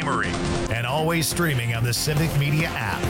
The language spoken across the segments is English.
Montgomery. And always streaming on the Civic Media app.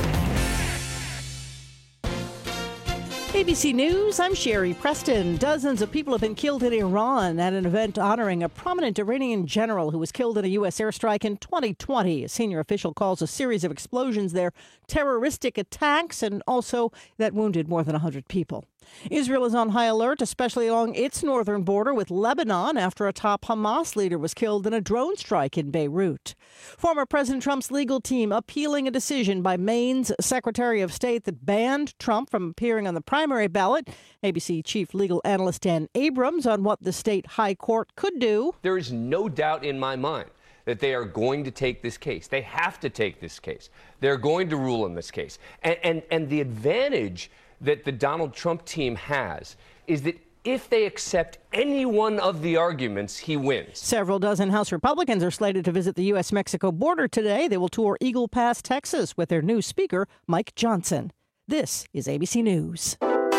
ABC News, I'm Sherry Preston. Dozens of people have been killed in Iran at an event honoring a prominent Iranian general who was killed in a U.S. airstrike in 2020. A senior official calls a series of explosions there terroristic attacks, and also that wounded more than 100 people. Israel is on high alert, especially along its northern border with Lebanon, after a top Hamas leader was killed in a drone strike in Beirut. Former President Trump's legal team appealing a decision by Maine's Secretary of State that banned Trump from appearing on the primary ballot. ABC Chief Legal Analyst Dan Abrams on what the state high court could do. There is no doubt in my mind that they are going to take this case. They have to take this case. They're going to rule on this case. And the advantage that the Donald Trump team has is that if they accept any one of the arguments, he wins. Several dozen House Republicans are slated to visit the U.S.-Mexico border today. They will tour Eagle Pass, Texas, with their new Speaker, Mike Johnson. This is ABC News.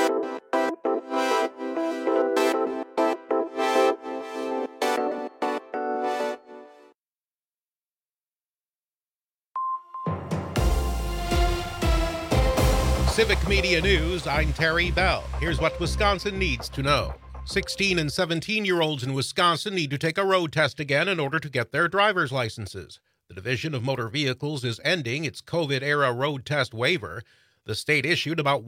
Civic Media News, I'm Terry Bell. Here's what Wisconsin needs to know. 16 and 17-year-olds in Wisconsin need to take a road test again in order to get their driver's licenses. The Division of Motor Vehicles is ending its COVID-era road test waiver. The state issued about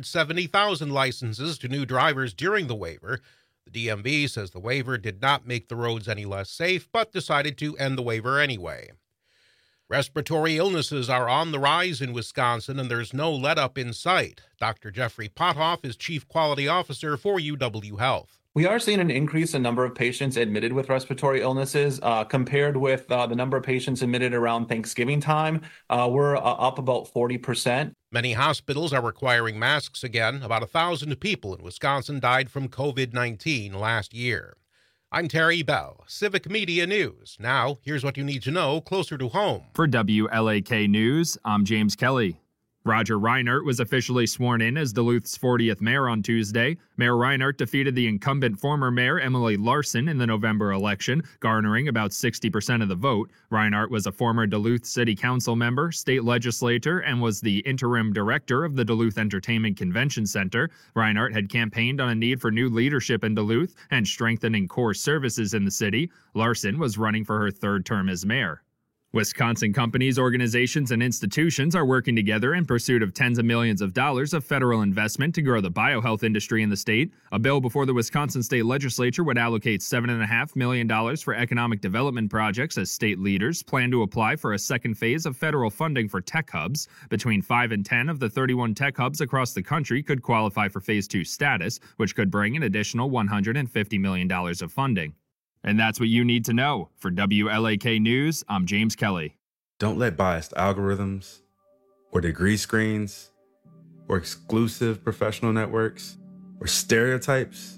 170,000 licenses to new drivers during the waiver. The DMV says the waiver did not make the roads any less safe, but decided to end the waiver anyway. Respiratory illnesses are on the rise in Wisconsin, and there's no let-up in sight. Dr. Jeffrey Pothoff is Chief Quality Officer for UW Health. We are seeing an increase in number of patients admitted with respiratory illnesses compared with the number of patients admitted around Thanksgiving time. We're up about 40%. Many hospitals are requiring masks again. About 1,000 people in Wisconsin died from COVID-19 last year. I'm Terry Bell, Civic Media News. Now, here's what you need to know closer to home. For WLAK News, I'm James Kelly. Roger Reinert was officially sworn in as Duluth's 40th mayor on Tuesday. Mayor Reinert defeated the incumbent former mayor Emily Larson in the November election, garnering about 60% of the vote. Reinert was a former Duluth City Council member, state legislator, and was the interim director of the Duluth Entertainment Convention Center. Reinert had campaigned on a need for new leadership in Duluth and strengthening core services in the city. Larson was running for her third term as mayor. Wisconsin companies, organizations, and institutions are working together in pursuit of tens of millions of dollars of federal investment to grow the biohealth industry in the state. A bill before the Wisconsin state legislature would allocate $7.5 million for economic development projects as state leaders plan to apply for a second phase of federal funding for tech hubs. Between 5 and 10 of the 31 tech hubs across the country could qualify for phase 2 status, which could bring an additional $150 million of funding. And that's what you need to know. For WLAK News, I'm James Kelly. Don't let biased algorithms or degree screens or exclusive professional networks or stereotypes,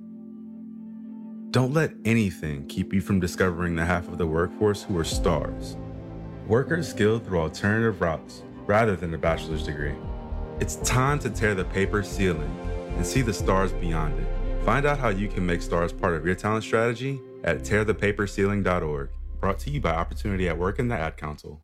don't let anything keep you from discovering the half of the workforce who are stars. Workers skilled through alternative routes rather than a bachelor's degree. It's time to tear the paper ceiling and see the stars beyond it. Find out how you can make stars part of your talent strategy at tearthepaperceiling.org. Brought to you by Opportunity at Work and the Ad Council.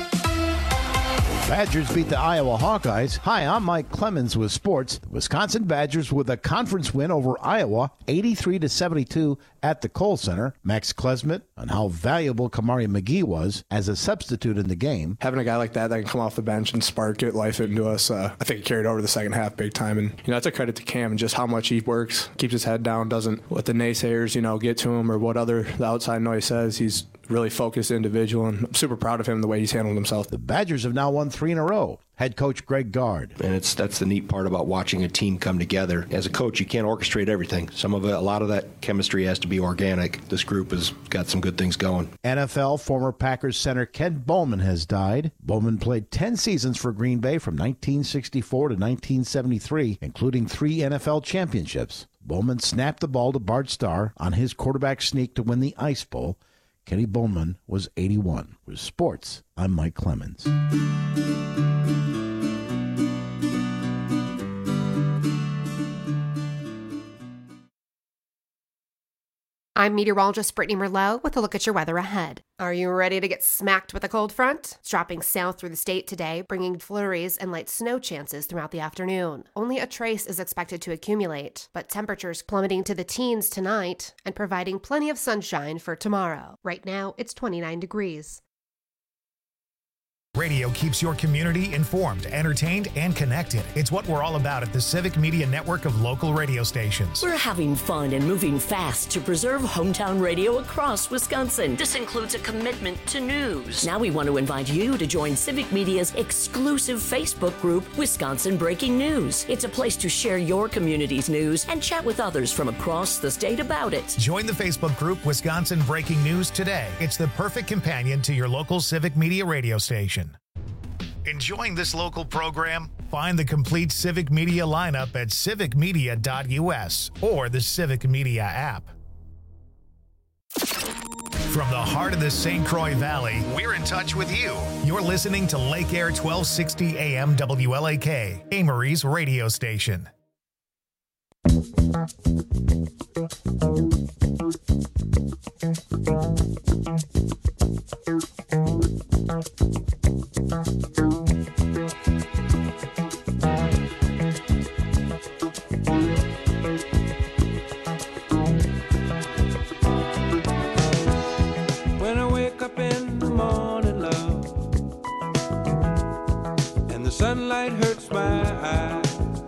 Badgers beat the Iowa Hawkeyes. Hi, I'm Mike Clemens with sports. The Wisconsin Badgers with a conference win over Iowa, 83-72 at the Kohl Center. Max Klesmit on how valuable Kamari McGee was as a substitute in the game. Having a guy like that can come off the bench and spark it, life into us, I think he carried over the second half big time. And, that's a credit to Cam and just how much he works, keeps his head down, doesn't let the naysayers, get to him or what the outside noise says. He's really focused individual, and I'm super proud of him the way he's handled himself. The Badgers have now won 3 in a row. Head coach Greg Gard. And that's the neat part about watching a team come together. As a coach, you can't orchestrate everything. A lot of that chemistry has to be organic. This group has got some good things going. NFL former Packers center Ken Bowman has died. Bowman played 10 seasons for Green Bay from 1964 to 1973, including 3 NFL championships. Bowman snapped the ball to Bart Starr on his quarterback sneak to win the Ice Bowl. Kenny Bowman was 81. With sports, I'm Mike Clemens. I'm meteorologist Brittany Merlot with a look at your weather ahead. Are you ready to get smacked with a cold front? It's dropping south through the state today, bringing flurries and light snow chances throughout the afternoon. Only a trace is expected to accumulate, but temperatures plummeting to the teens tonight and providing plenty of sunshine for tomorrow. Right now, it's 29 degrees. Radio keeps your community informed, entertained, and connected. It's what we're all about at the Civic Media Network of local radio stations. We're having fun and moving fast to preserve hometown radio across Wisconsin. This includes a commitment to news. Now we want to invite you to join Civic Media's exclusive Facebook group, Wisconsin Breaking News. It's a place to share your community's news and chat with others from across the state about it. Join the Facebook group Wisconsin Breaking News today. It's the perfect companion to your local Civic Media radio station. Enjoying this local program? Find the complete Civic Media lineup at civicmedia.us or the Civic Media app. From the heart of the St. Croix Valley, we're in touch with you. You're listening to Lake Air 1260 AM WLAK, Amory's radio station. When I wake up in the morning, love, and the sunlight hurts my eyes,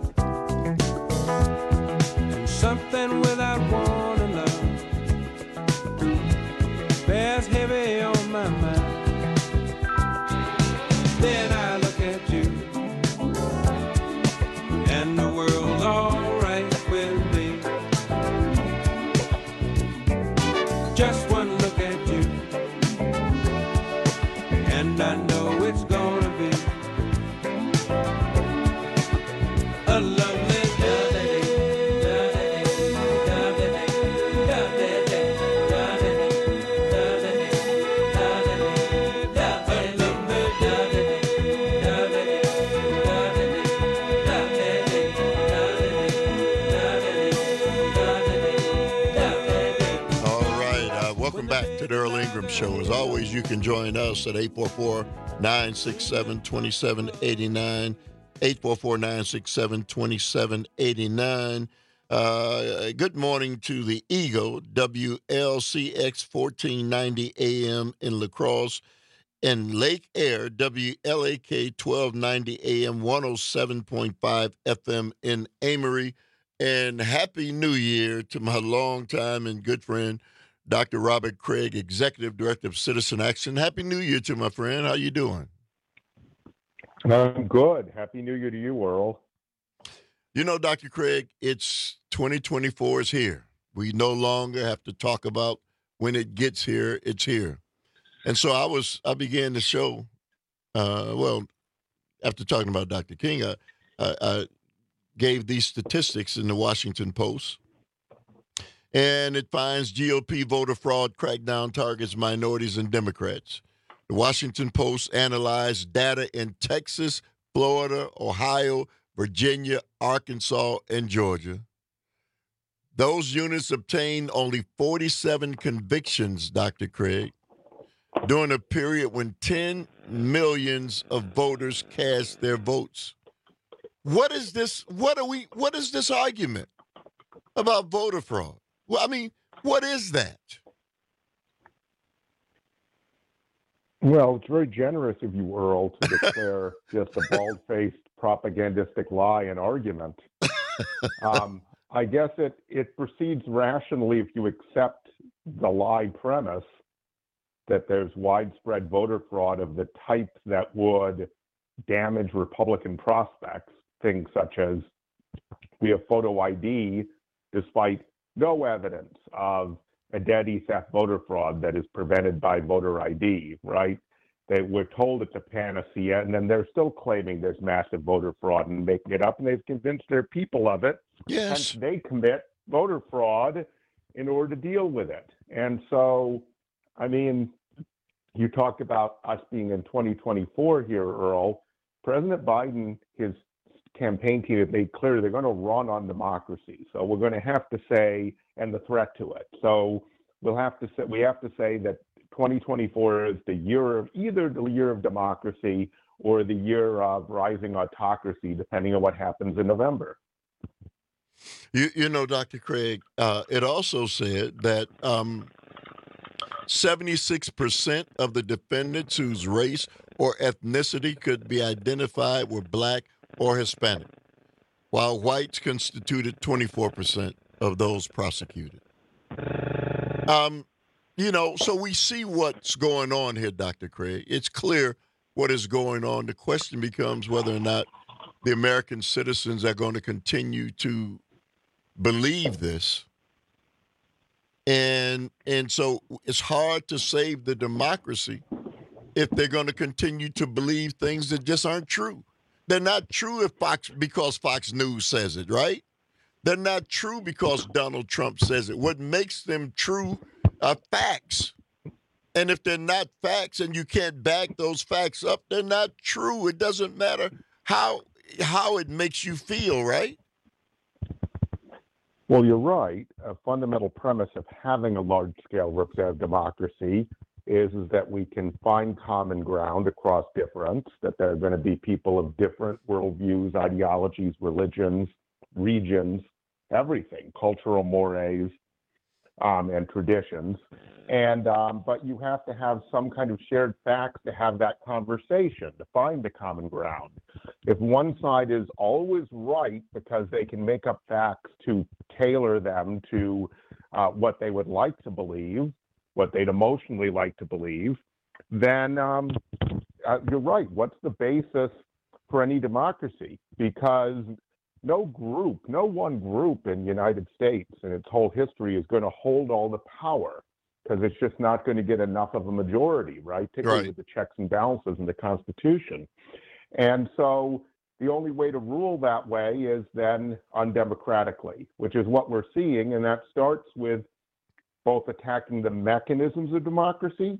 and something without warning, love, bears heavy on my mind. Then I look at you, and the world's alright with me. Just one look at you, and I know it's gonna be a lovely day. Welcome back to the Earl Ingram Show. As always, you can join us at 844-967-2789, 844-967-2789. Good morning to the Eagle, WLCX 1490 AM in La Crosse, and Lake Air, WLAK 1290 AM 107.5 FM in Amory. And Happy New Year to my longtime and good friend, Dr. Robert Craig, Executive Director of Citizen Action. Happy New Year to my friend. How you doing? I'm good. Happy New Year to you, Earl. You know, Dr. Craig, it's 2024 is here. We no longer have to talk about when it gets here, it's here. And so I began the show, after talking about Dr. King, I gave these statistics in the Washington Post. And it finds GOP voter fraud crackdown targets minorities and Democrats. The Washington Post analyzed data in Texas, Florida, Ohio, Virginia, Arkansas, and Georgia. Those units obtained only 47 convictions, Dr. Craig, during a period when 10 millions of voters cast their votes. What is this? What is this argument about voter fraud? Well, I mean, what is that? Well, it's very generous of you, Earl, to declare just a bald-faced propagandistic lie an argument. I guess it proceeds rationally if you accept the lie premise that there's widespread voter fraud of the type that would damage Republican prospects, things such as we have photo ID despite no evidence of identity theft voter fraud that is prevented by voter ID, right? They were told it's a panacea, and then they're still claiming there's massive voter fraud and making it up, and they've convinced their people of it. Yes. And they commit voter fraud in order to deal with it. And so, I mean, you talked about us being in 2024 here, Earl. President Biden, his campaign team have made clear they're going to run on democracy. So we're going to have to say, and the threat to it. So we have to say that 2024 is the year of either the year of democracy or the year of rising autocracy, depending on what happens in November. You know, Dr. Craig, it also said that 76% of the defendants whose race or ethnicity could be identified were black or Hispanic, while whites constituted 24% of those prosecuted. You know, so we see what's going on here, Dr. Craig. It's clear what is going on. The question becomes whether or not the American citizens are going to continue to believe this. And so it's hard to save the democracy if they're going to continue to believe things that just aren't true. They're not true because Fox News says it, right? They're not true because Donald Trump says it. What makes them true are facts. And if they're not facts and you can't back those facts up, they're not true. It doesn't matter how it makes you feel, right? Well, you're right. A fundamental premise of having a large-scale representative democracy is that we can find common ground across difference, that there are going to be people of different worldviews, ideologies, religions, regions, everything, cultural mores, and traditions. And but you have to have some kind of shared facts to have that conversation, to find the common ground. If one side is always right because they can make up facts to tailor them to what they would like to believe, what they'd emotionally like to believe, then you're right. What's the basis for any democracy? Because no one group in the United States in its whole history is going to hold all the power, because it's just not going to get enough of a majority, right? Particularly with the checks and balances in the Constitution. And so the only way to rule that way is then undemocratically, which is what we're seeing. And that starts with both attacking the mechanisms of democracy.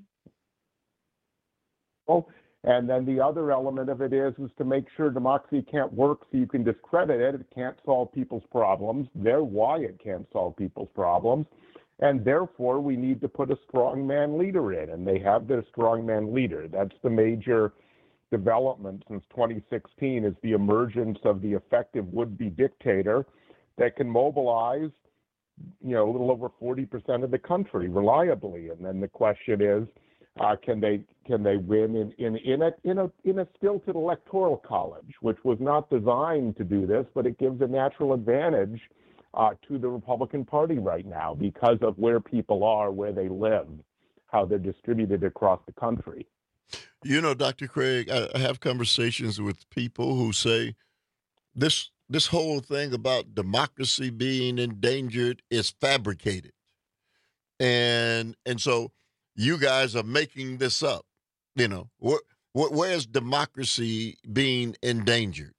And then the other element of it is to make sure democracy can't work so you can discredit it. It can't solve people's problems. They're why it can't solve people's problems. And therefore, we need to put a strongman leader in, and they have their strongman leader. That's the major development since 2016, is the emergence of the effective would-be dictator that can mobilize, a little over 40% of the country reliably. And then the question is, can they win in a stilted electoral college, which was not designed to do this, but it gives a natural advantage to the Republican Party right now because of where people are, where they live, how they're distributed across the country. You know, Dr. Craig, I have conversations with people who say this whole thing about democracy being endangered is fabricated. And so you guys are making this up. Where's democracy being endangered?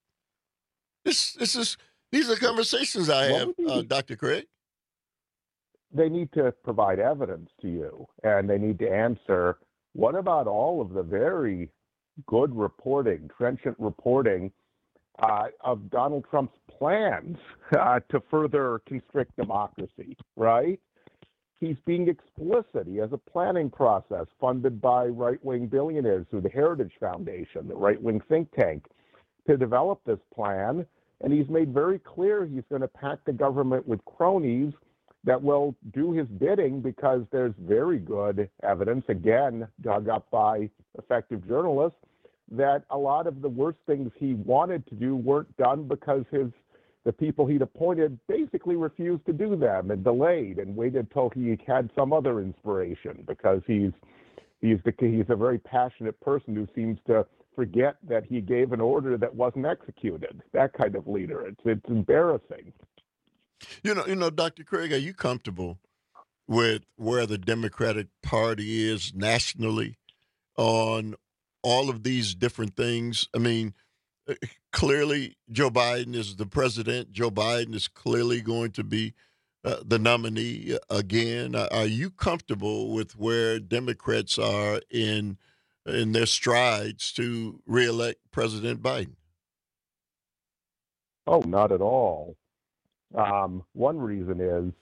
These are conversations I have, Dr. Craig. They need to provide evidence to you, and they need to answer, what about all of the very good reporting, trenchant reporting of Donald Trump's plans to further constrict democracy, right? He's being explicit. He has a planning process funded by right-wing billionaires through the Heritage Foundation, the right-wing think tank, to develop this plan. And he's made very clear he's going to pack the government with cronies that will do his bidding, because there's very good evidence, again, dug up by effective journalists, that a lot of the worst things he wanted to do weren't done because the people he'd appointed basically refused to do them and delayed and waited till he had some other inspiration, because he's a very passionate person who seems to forget that he gave an order that wasn't executed. That kind of leader. It's embarrassing. You know, Dr. Craig, are you comfortable with where the Democratic Party is nationally on all of these different things? I mean, clearly Joe Biden is the president. Joe Biden is clearly going to be the nominee again. Are you comfortable with where Democrats are in their strides to reelect President Biden? Oh, not at all. One reason is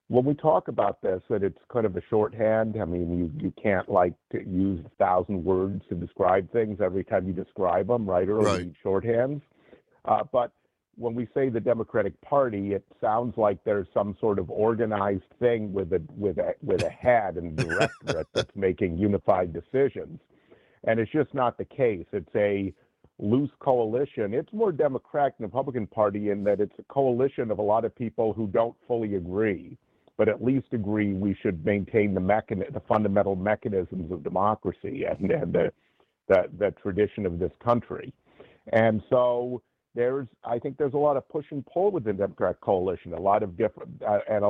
when we talk about this, that it's kind of a shorthand. I mean, you can't like to use 1,000 words to describe things every time you describe them, right? Or you need shorthands. But when we say the Democratic Party, it sounds like there's some sort of organized thing with a head and directorate that's making unified decisions, and it's just not the case. It's a loose coalition. It's more Democratic than the Republican Party in that it's a coalition of a lot of people who don't fully agree, but at least agree we should maintain the fundamental mechanisms of democracy and the tradition of this country. And so I think there's a lot of push and pull within the Democratic coalition, a lot of different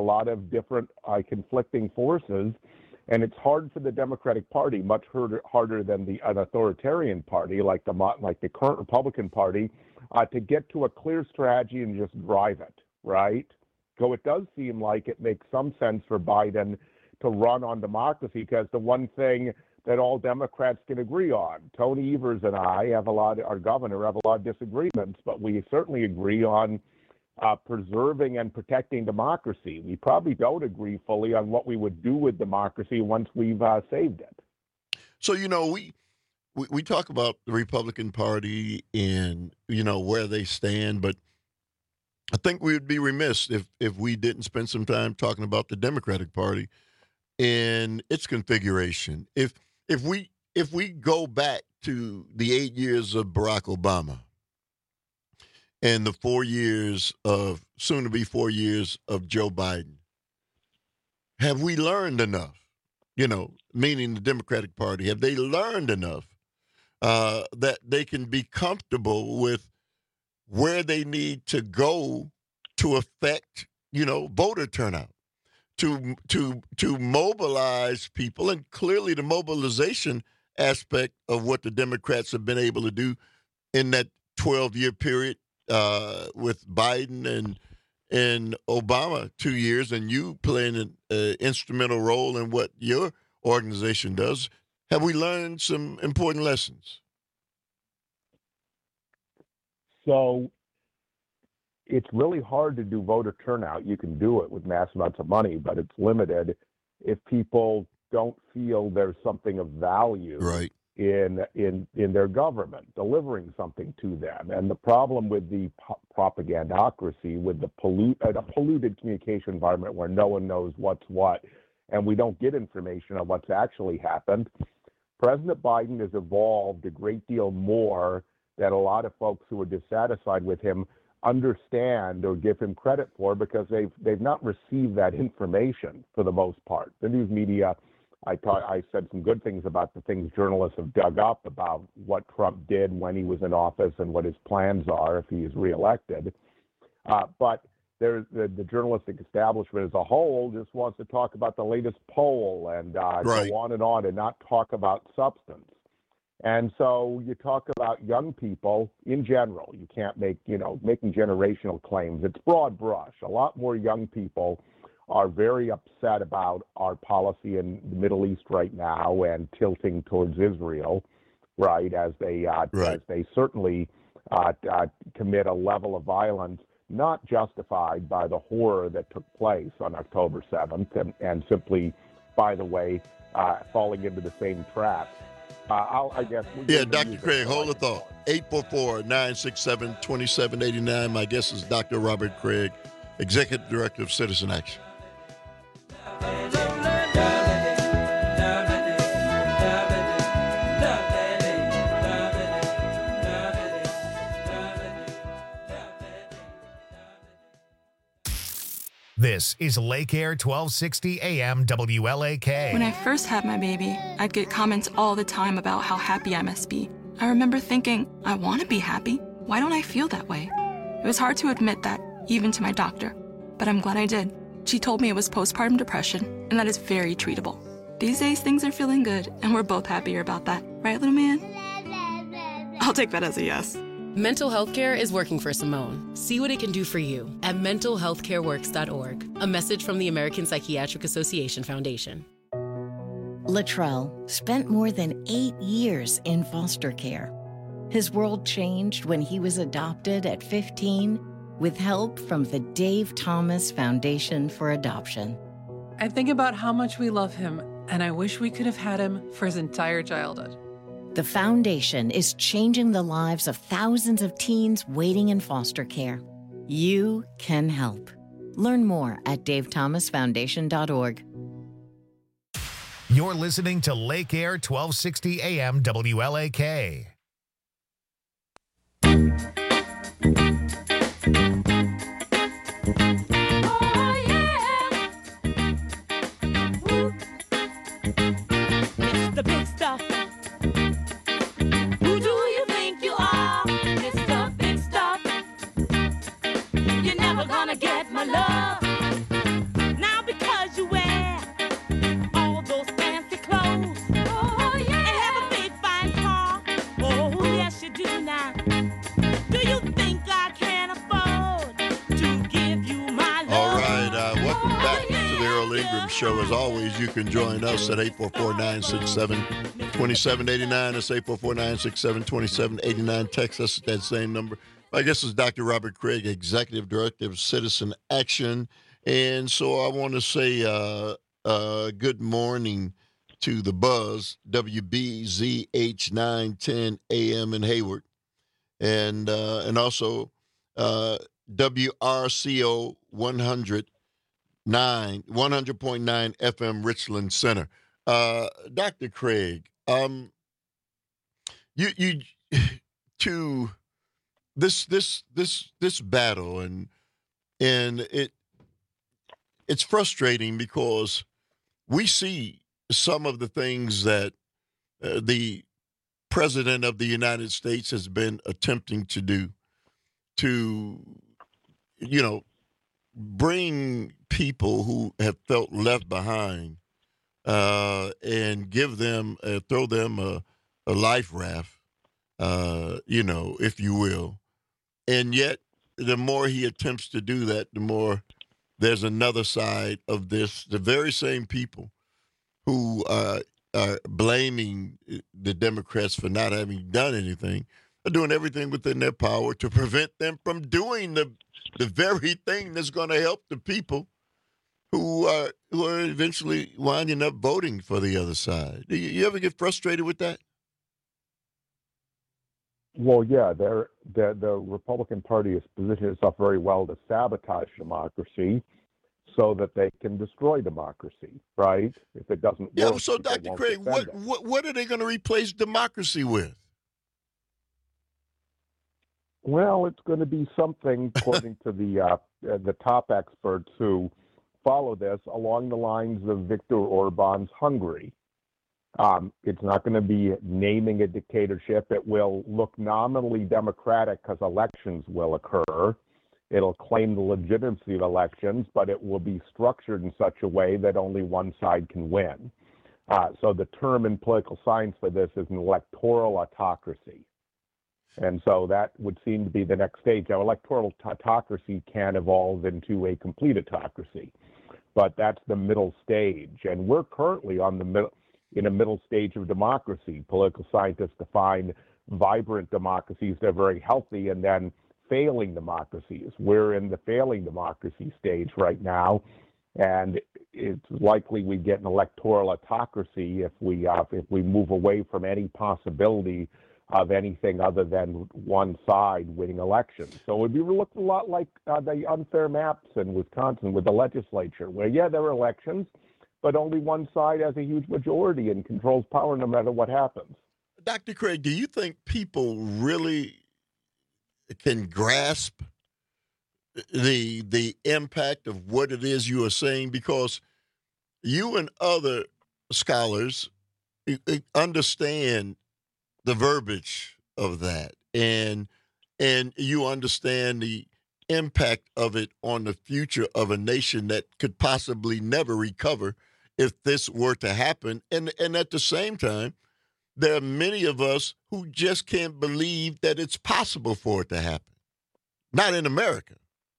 conflicting forces. And it's hard for the Democratic Party, much harder than an authoritarian party like the current Republican Party, to get to a clear strategy and just drive it, right? So it does seem like it makes some sense for Biden to run on democracy, because the one thing that all Democrats can agree on, Tony Evers and our governor, have a lot of disagreements, but we certainly agree on preserving and protecting democracy. We probably don't agree fully on what we would do with democracy once we've saved it. So, we talk about the Republican Party and, where they stand, but I think we would be remiss if we didn't spend some time talking about the Democratic Party and its configuration. If we go back to the 8 years of Barack Obama and the 4 years of, soon to be 4 years of Joe Biden, have we learned enough, meaning the Democratic Party, have they learned enough that they can be comfortable with where they need to go to affect, voter turnout, to mobilize people? And clearly the mobilization aspect of what the Democrats have been able to do in that 12-year period with Biden and Obama 2 years, and you playing an instrumental role in what your organization does. Have we learned some important lessons? So it's really hard to do voter turnout. You can do it with mass amounts of money, but it's limited if people don't feel there's something of value in their government, delivering something to them. And the problem with the propagandocracy, with the polluted communication environment where no one knows what's what, and we don't get information on what's actually happened, President Biden has evolved a great deal more that a lot of folks who are dissatisfied with him understand or give him credit for, because they've not received that information for the most part. The news media, I said some good things about the things journalists have dug up about what Trump did when he was in office and what his plans are if he is reelected. But the journalistic establishment as a whole just wants to talk about the latest poll and go on and not talk about substance. And so you talk about young people in general. You can't making generational claims. It's broad brush. A lot more young people are very upset about our policy in the Middle East right now and tilting towards Israel, right, as they certainly commit a level of violence not justified by the horror that took place on October 7th and simply, by the way, falling into the same trap. Dr. Craig, hold the thought. 844-967-2789. My guest is Dr. Robert Craig, Executive Director of Citizen Action. This is Lake Air 1260 AM WLAK. When I first had my baby, I'd get comments all the time about how happy I must be. I remember thinking, I want to be happy. Why don't I feel that way? It was hard to admit that, even to my doctor. But I'm glad I did. She told me it was postpartum depression, and that is very treatable. These days, things are feeling good, and we're both happier about that. Right, little man? I'll take that as a yes. Mental health care is working for Simone. See what it can do for you at mentalhealthcareworks.org. A message from the American Psychiatric Association Foundation. Latrell spent more than 8 years in foster care. His world changed when he was adopted at 15 with help from the Dave Thomas Foundation for Adoption. I think about how much we love him, and I wish we could have had him for his entire childhood. The foundation is changing the lives of thousands of teens waiting in foster care. You can help. Learn more at davethomasfoundation.org. You're listening to Lake Air 1260 AM WLAK. The big stuff. Who do you think you are? Mr. Big Stuff. You're never gonna get my love. Now because you wear all those fancy clothes. Oh, yeah. And have a big fine car. Oh, yes you do now. Do you think I can afford to give you my love? All right, welcome back to the Earl Ingram Show. As always, you can join us at 844-967-2789. That's 844-967-2789. Text us at that same number. My guest is Dr. Robert Craig, Executive Director of Citizen Action. And so I want to say good morning to the Buzz, WBZH 910 AM in Hayward. And also WRCO 100.9 FM Richland Center. Dr. Craig, you to this battle and it's frustrating because we see some of the things that the President of the United States has been attempting to do to, bring people who have felt left behind and give them, throw them a life raft, if you will. And yet, the more he attempts to do that, the more there's another side of this. The very same people who are blaming the Democrats for not having done anything are doing everything within their power to prevent them from doing the very thing that's going to help the people who are eventually winding up voting for the other side. Do you ever get frustrated with that? Well, yeah, the Republican Party has positioned itself very well to sabotage democracy so that they can destroy democracy, right? If it doesn't work. Yeah, so Dr. Craig, what are they going to replace democracy with? Well, it's going to be something, according to the top experts who follow this, along the lines of Viktor Orban's Hungary. It's not going to be naming a dictatorship. It will look nominally democratic because elections will occur. It'll claim the legitimacy of elections, but it will be structured in such a way that only one side can win. So the term in political science for this is an electoral autocracy. And so that would seem to be the next stage. Now, electoral autocracy can evolve into a complete autocracy, but that's the middle stage. And we're currently in a middle stage of democracy. Political scientists define vibrant democracies that are very healthy and then failing democracies. We're in the failing democracy stage right now, and it's likely we get an electoral autocracy if we move away from any possibility of anything other than one side winning elections. So it would be looked a lot like the unfair maps in Wisconsin with the legislature, where, yeah, there are elections, but only one side has a huge majority and controls power no matter what happens. Dr. Craig, do you think people really can grasp the impact of what it is you are saying? Because you and other scholars understand the verbiage of that, and you understand the impact of it on the future of a nation that could possibly never recover if this were to happen. And at the same time, there are many of us who just can't believe that it's possible for it to happen. Not in America.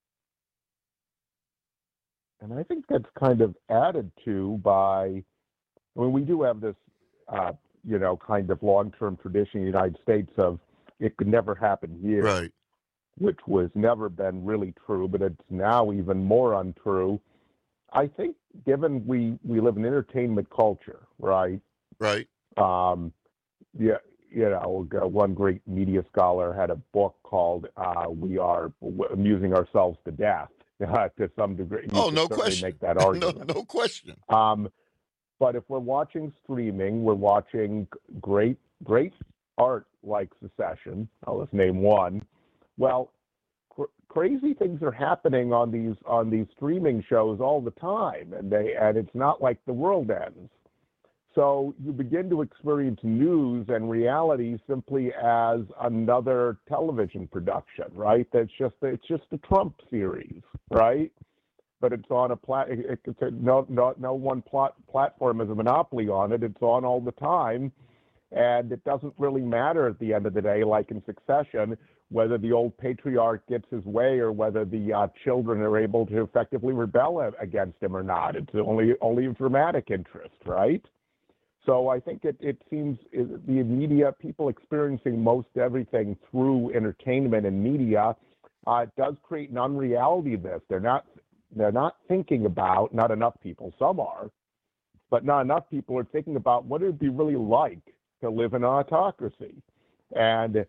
And I think that's kind of added to by, we do have this, kind of long-term tradition in the United States of it could never happen here. Right. Which was never been really true, but it's now even more untrue I think given we live in entertainment culture, right? Right. Yeah, one great media scholar had a book called "We Are Amusing Ourselves to Death." To some degree, you no could question. Make that argument. no question. But if we're watching streaming, we're watching great art like Succession. Let's name one. Well, crazy things are happening on these streaming shows all the time, and it's not like the world ends. So you begin to experience news and reality simply as another television production, right? It's just a Trump series, right? But it's on no one platform has a monopoly on it. It's on all the time, and it doesn't really matter at the end of the day, like in Succession, whether the old patriarch gets his way or whether the children are able to effectively rebel against him or not. It's only of dramatic interest, right? So I think it seems the media, people experiencing most everything through entertainment and media, does create an unreality of this. They're not thinking about, not enough people, some are, but not enough people are thinking about what it would be really like to live in an autocracy. And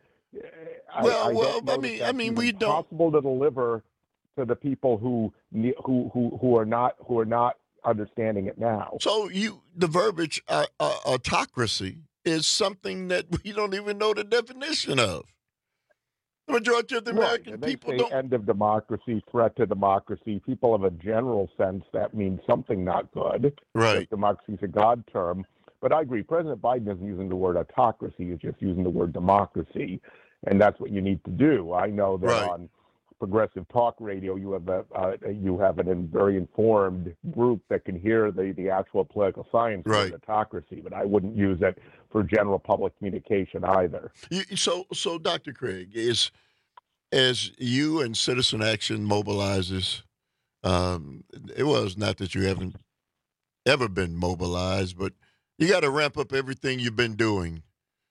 I mean, we don't. Possible to deliver to the people who are not understanding it now. So the verbiage autocracy is something that we don't even know the definition of. The majority of the American people don't. End of democracy, threat to democracy. People have a general sense that means something not good. Right. Democracy is a God term. But I agree. President Biden isn't using the word autocracy. He's just using the word democracy. And that's what you need to do. I know that on Progressive Talk Radio, you have a very informed group that can hear the actual political science of autocracy, but I wouldn't use it for general public communication either. So Dr. Craig, as you and Citizen Action mobilizes, it was not that you haven't ever been mobilized, but you got to ramp up everything you've been doing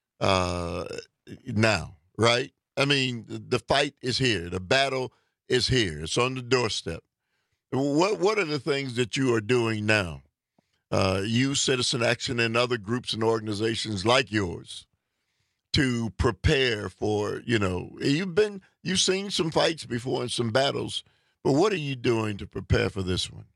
now, right? I mean, the fight is here. The battle is here. It's on the doorstep. What are the things that you are doing now? You, Citizen Action, and other groups and organizations like yours to prepare for, you've seen some fights before and some battles, but what are you doing to prepare for this one?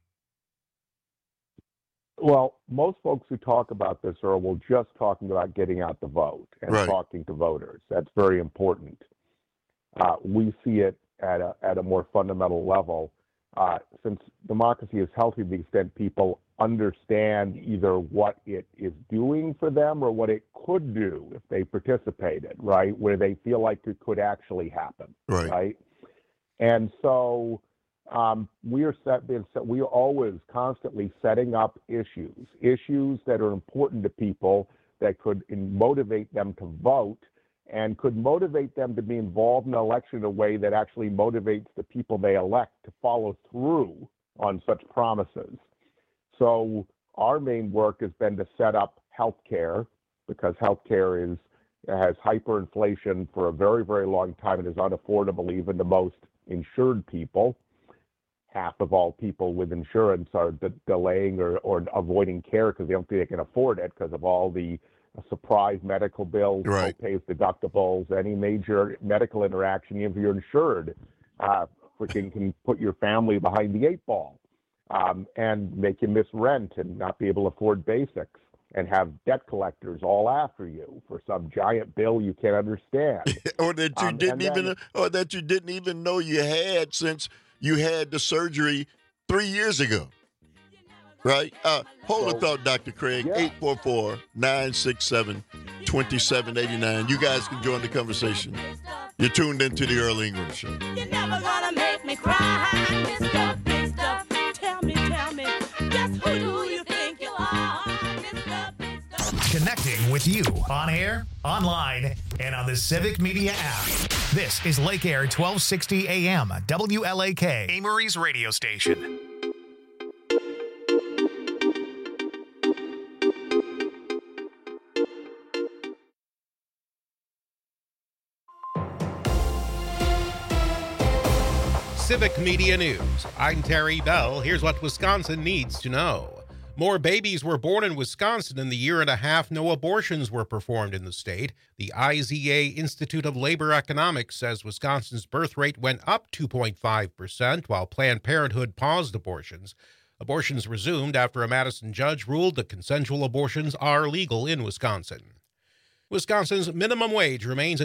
Well, most folks who talk about this are just talking about getting out the vote and talking to voters. That's very important. We see it at a more fundamental level. Since democracy is healthy to the extent people understand either what it is doing for them or what it could do if they participated, right, where they feel like it could actually happen, right? And so we are always constantly setting up issues that are important to people that could motivate them to vote and could motivate them to be involved in an election in a way that actually motivates the people they elect to follow through on such promises. So our main work has been to set up healthcare, because healthcare has hyperinflation for a very, very long time and is unaffordable even to most insured people. Half of all people with insurance are delaying or avoiding care because they don't think they can afford it because of all the surprise medical bills, co-pays, deductibles, any major medical interaction. If you're insured, can put your family behind the eight ball and make you miss rent and not be able to afford basics and have debt collectors all after you for some giant bill you can't understand. or that you didn't even know you had since you had the surgery 3 years ago. Right? Hold a thought, Dr. Craig. 844-967-2789. You guys can join the conversation. You're tuned into the Earl Ingram Show. You're never gonna make me cry, Mr. Big Stuff. Tell me, just who do you think you are, Mr. Big Stuff? Connecting with you on air, online, and on the Civic Media app. This is Lake Air 1260 AM, WLAK, Amory's radio station. Civic Media News. I'm Terry Bell. Here's what Wisconsin needs to know. More babies were born in Wisconsin in the year and a half no abortions were performed in the state. The IZA Institute of Labor Economics says Wisconsin's birth rate went up 2.5%, while Planned Parenthood paused abortions. Abortions resumed after a Madison judge ruled that consensual abortions are legal in Wisconsin. Wisconsin's minimum wage remains at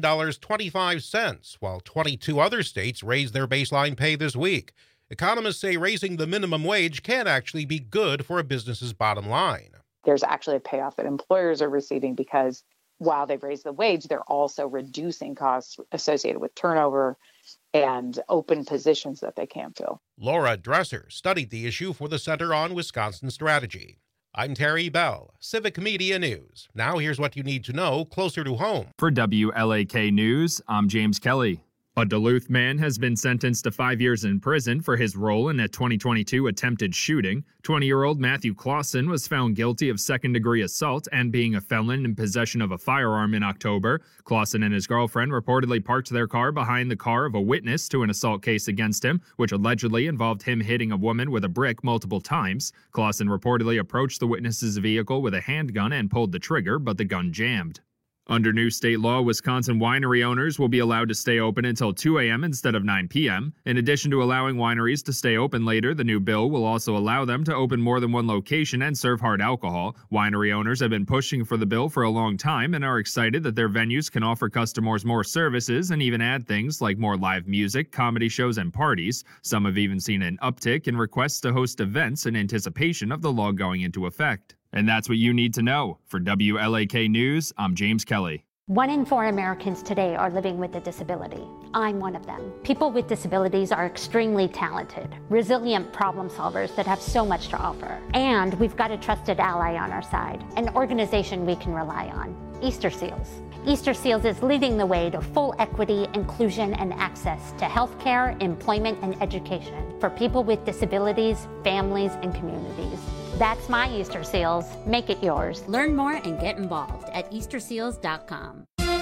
$7.25, while 22 other states raised their baseline pay this week. Economists say raising the minimum wage can actually be good for a business's bottom line. There's actually a payoff that employers are receiving because while they've raised the wage, they're also reducing costs associated with turnover and open positions that they can't fill. Laura Dresser studied the issue for the Center on Wisconsin Strategy. I'm Terry Bell, Civic Media News. Now here's what you need to know closer to home. For WLAK News, I'm James Kelly. A Duluth man has been sentenced to 5 years in prison for his role in a 2022 attempted shooting. 20-year-old Matthew Clausen was found guilty of second-degree assault and being a felon in possession of a firearm in October. Clausen and his girlfriend reportedly parked their car behind the car of a witness to an assault case against him, which allegedly involved him hitting a woman with a brick multiple times. Clausen reportedly approached the witness's vehicle with a handgun and pulled the trigger, but the gun jammed. Under new state law, Wisconsin winery owners will be allowed to stay open until 2 a.m. instead of 9 p.m. In addition to allowing wineries to stay open later, the new bill will also allow them to open more than one location and serve hard alcohol. Winery owners have been pushing for the bill for a long time and are excited that their venues can offer customers more services and even add things like more live music, comedy shows, and parties. Some have even seen an uptick in requests to host events in anticipation of the law going into effect. And that's what you need to know. For WLAK News, I'm James Kelly. 1 in 4 Americans today are living with a disability. I'm one of them. People with disabilities are extremely talented, resilient problem solvers that have so much to offer. And we've got a trusted ally on our side, an organization we can rely on, Easter Seals. Easter Seals is leading the way to full equity, inclusion, and access to healthcare, employment, and education for people with disabilities, families, and communities. That's my Easter Seals. Make it yours. Learn more and get involved at easterseals.com.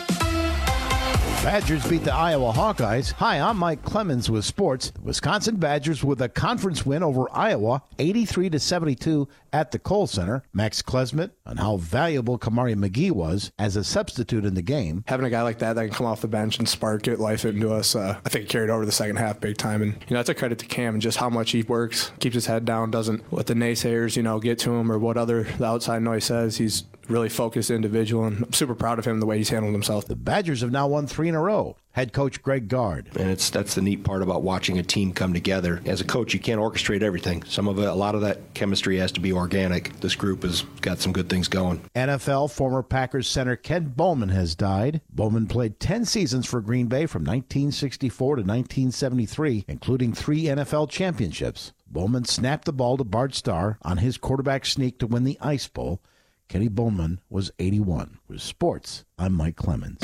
Badgers beat the Iowa Hawkeyes. Hi, I'm Mike Clemens with sports. The Wisconsin Badgers with a conference win over Iowa, 83-72 at the Kohl Center. Max Klesmit on how valuable Kamari McGee was as a substitute in the game. Having a guy like that can come off the bench and spark it, life into us, I think he carried over the second half big time. And, that's a credit to Cam and just how much he works, keeps his head down, doesn't let the naysayers, get to him or what the outside noise says. He's really focused individual, and I'm super proud of him the way he's handled himself. The Badgers have now won 3 in a row. Head coach Greg Gard. And that's the neat part about watching a team come together. As a coach, you can't orchestrate everything. A lot of that chemistry has to be organic. This group has got some good things going. NFL former Packers center Ken Bowman has died. Bowman played 10 seasons for Green Bay from 1964 to 1973, including 3 NFL championships. Bowman snapped the ball to Bart Starr on his quarterback sneak to win the Ice Bowl. Kenny Bowman was 81. With sports, I'm Mike Clemens.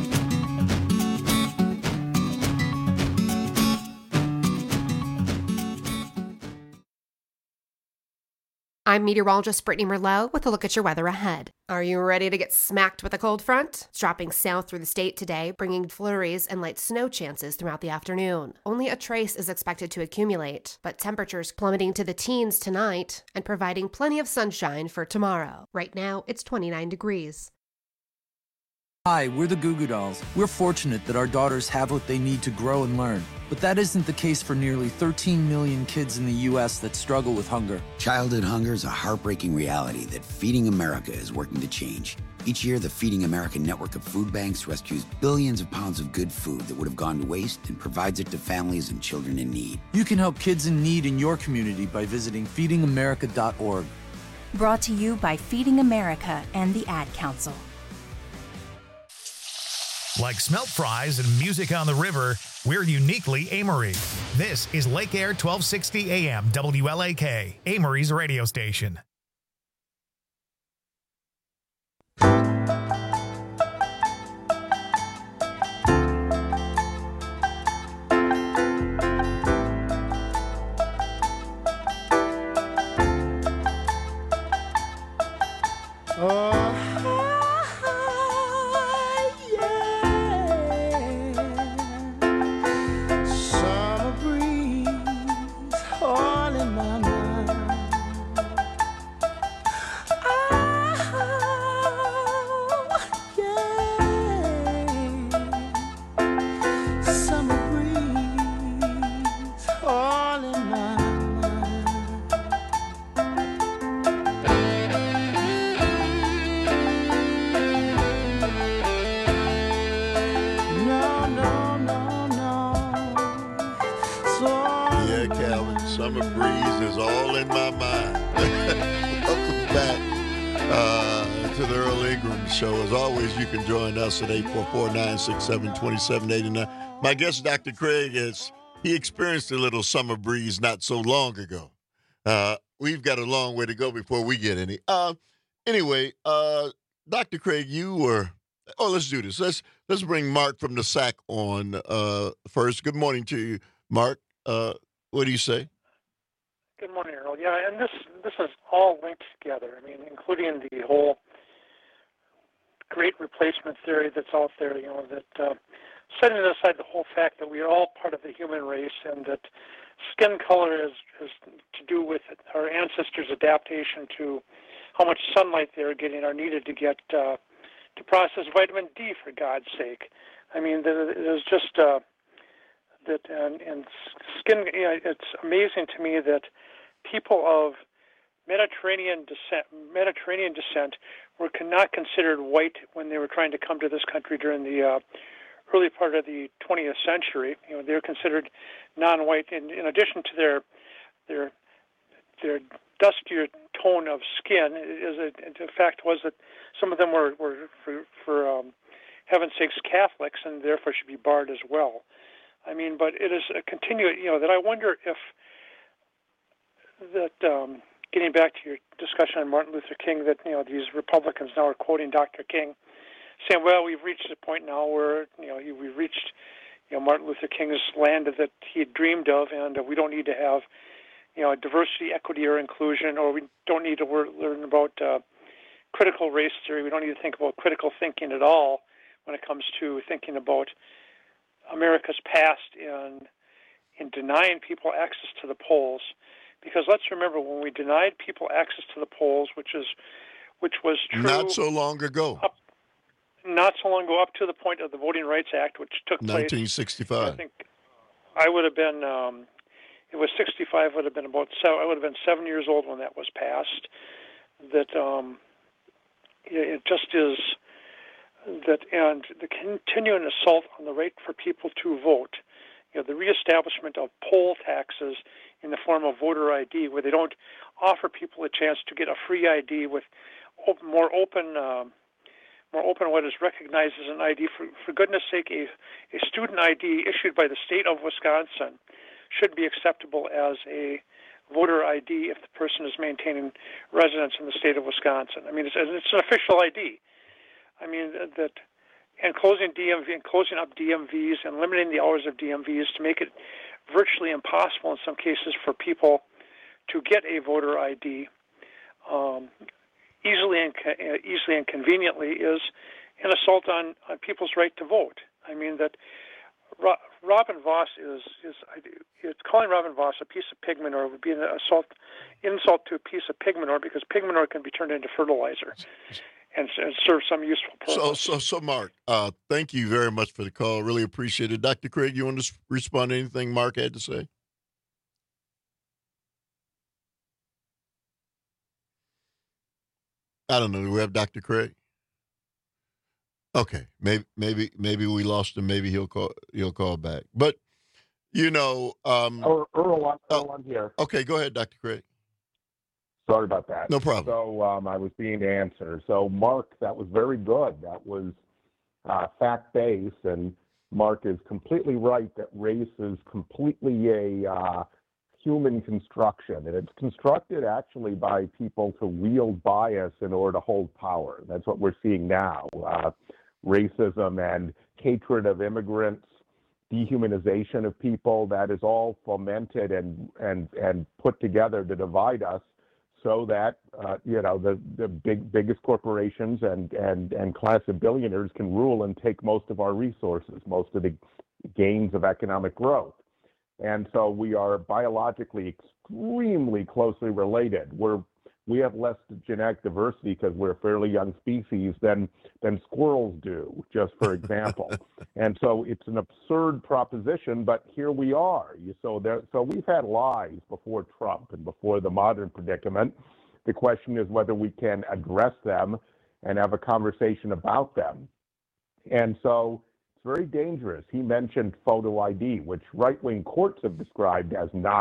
I'm meteorologist Brittany Merlot with a look at your weather ahead. Are you ready to get smacked with a cold front? It's dropping south through the state today, bringing flurries and light snow chances throughout the afternoon. Only a trace is expected to accumulate, but temperatures plummeting to the teens tonight and providing plenty of sunshine for tomorrow. Right now, it's 29 degrees. Hi, we're the Goo Goo Dolls. We're fortunate that our daughters have what they need to grow and learn. But that isn't the case for nearly 13 million kids in the U.S. that struggle with hunger. Childhood hunger is a heartbreaking reality that Feeding America is working to change. Each year, the Feeding America network of food banks rescues billions of pounds of good food that would have gone to waste and provides it to families and children in need. You can help kids in need in your community by visiting feedingamerica.org. Brought to you by Feeding America and the Ad Council. Like smelt fries and music on the river, we're uniquely Amory. This is Lake Air 1260 AM WLAK, Amory's radio station. Summer Breeze is all in my mind. Welcome back to the Earl Ingram Show. As always, you can join us at 844-967-2789. My guest, Dr. Craig, he experienced a little summer breeze not so long ago. We've got a long way to go before we get any. Anyway, Dr. Craig, let's do this. Let's bring Mark from the SAC on first. Good morning to you, Mark. What do you say? Good morning, Earl. Yeah, and this is all linked together. I mean, including the whole great replacement theory that's out there, that setting aside the whole fact that we are all part of the human race and that skin color is to do with our ancestors' adaptation to how much sunlight they are getting or needed to get to process vitamin D, for God's sake. I mean, there's just that, and skin. It's amazing to me that people of Mediterranean descent were not considered white when they were trying to come to this country during the early part of the 20th century. They were considered non-white. In addition to their dustier tone of skin, the fact was that some of them were for heaven's sakes, Catholics, and therefore should be barred as well. I mean, but it is a continuing, that I wonder if getting back to your discussion on Martin Luther King, that, these Republicans now are quoting Dr. King, saying, well, we've reached a point now where, we've reached, Martin Luther King's land that he had dreamed of, and we don't need to have, diversity, equity, or inclusion, or we don't need to learn about critical race theory. We don't need to think about critical thinking at all when it comes to thinking about America's past in denying people access to the polls. Because let's remember, when we denied people access to the polls, which was true not so long ago, up to the point of the Voting Rights Act, which took 1965. place. I think I would have been. It was 65. Would have been I would have been 7 years old when that was passed. That it just is that, and the continuing assault on the right for people to vote. The reestablishment of poll taxes in the form of voter ID, where they don't offer people a chance to get a free ID with more open what is recognized as an ID. For goodness sake, a student ID issued by the state of Wisconsin should be acceptable as a voter ID if the person is maintaining residence in the state of Wisconsin. I mean, it's an official ID. I mean, that. And closing up DMVs and limiting the hours of DMVs to make it virtually impossible in some cases for people to get a voter ID easily and conveniently is an assault on people's right to vote. I mean, that Robin Vos it's calling Robin Vos a piece of pig manure would be an insult to a piece of pig manure, because pig manure can be turned into fertilizer and serve some useful purpose. So Mark, thank you very much for the call. Really appreciate it. Dr. Craig, you want to respond to anything Mark had to say? I don't know. Do we have Dr. Craig? Okay, maybe we lost him. Maybe he'll call back. But Earl, I'm here. Okay, go ahead, Dr. Craig. Sorry about that. No problem. So I was being answered. So Mark, that was very good. That was fact-based, and Mark is completely right that race is completely a human construction, and it's constructed actually by people to wield bias in order to hold power. That's what we're seeing now. Racism and hatred of immigrants, dehumanization of people, that is all fomented and put together to divide us, so that the biggest corporations and class of billionaires can rule and take most of our resources, most of the gains of economic growth. And so we are biologically extremely closely related. We have less genetic diversity because we're a fairly young species than squirrels do, just for example. And so it's an absurd proposition, but here we are. So we've had lies before Trump and before the modern predicament. The question is whether we can address them and have a conversation about them. And so it's very dangerous. He mentioned photo ID, which right-wing courts have described as not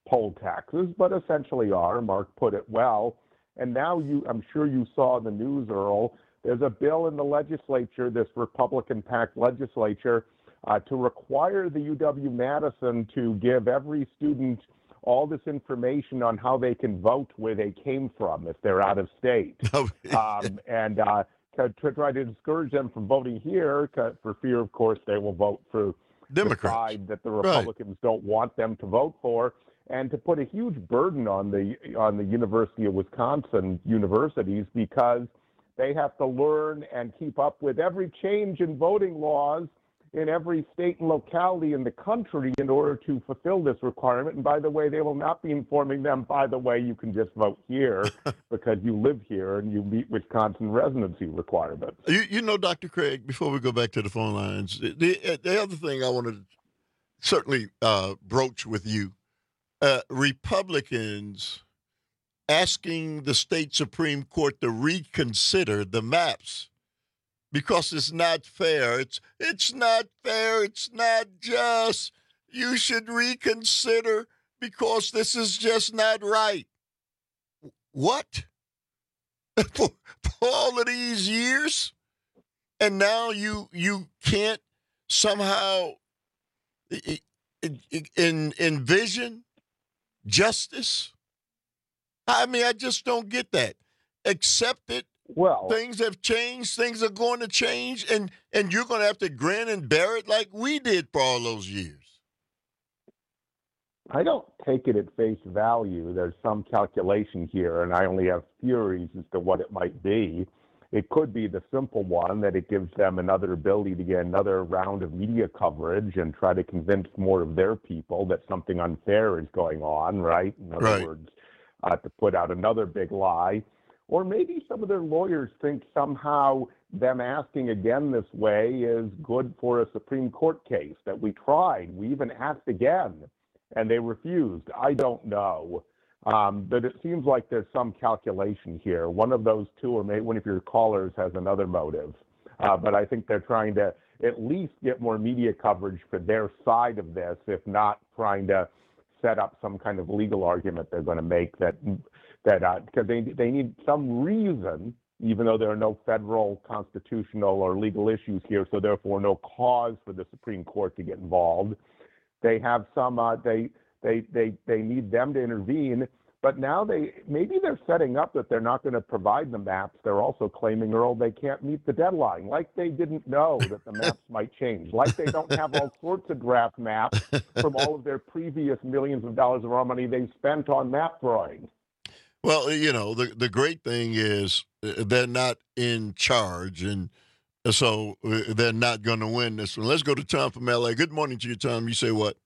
poll taxes, but essentially are. Mark put it well. And now I'm sure you saw in the news, Earl, there's a bill in the legislature, this Republican-packed legislature, to require the UW-Madison to give every student all this information on how they can vote where they came from if they're out of state. And to try to discourage them from voting here for fear, of course, they will vote for Democrats. the side that the Republicans don't want them to vote for, and to put a huge burden on the University of Wisconsin universities because they have to learn and keep up with every change in voting laws in every state and locality in the country in order to fulfill this requirement. And by the way, they will not be informing them, by the way, you can just vote here because you live here and you meet Wisconsin residency requirements. You know, Dr. Craig, before we go back to the phone lines, the other thing I wanted to certainly broach with you, Republicans asking the state Supreme Court to reconsider the maps because it's not fair. It's not fair. It's not just. You should reconsider because this is just not right. What? for all of these years? And now you can't somehow envision justice? I mean, I just don't get that. Accept it. Well, things have changed. Things are going to change, and you're going to have to grin and bear it like we did for all those years. I don't take it at face value. There's some calculation here, and I only have theories as to what it might be. It could be the simple one that it gives them another ability to get another round of media coverage and try to convince more of their people that something unfair is going on, right? In other words, to put out another big lie. Or maybe some of their lawyers think somehow them asking again this way is good for a Supreme Court case, that we tried. We even asked again, and they refused. I don't know. But it seems like there's some calculation here. One of those two, or maybe one of your callers, has another motive. But I think they're trying to at least get more media coverage for their side of this, if not trying to set up some kind of legal argument they're going to make that because they need some reason, even though there are no federal, constitutional, or legal issues here, so therefore no cause for the Supreme Court to get involved. They have some, they need them to intervene, but now maybe they're setting up that they're not going to provide the maps. They're also claiming, Earl, they can't meet the deadline, like they didn't know that the maps might change, like they don't have all sorts of draft maps from all of their previous millions of dollars of our money they've spent on map drawing. Well, you know, the great thing is they're not in charge, and so they're not going to win this one. Let's go to Tom from L.A. Good morning to you, Tom. You say what?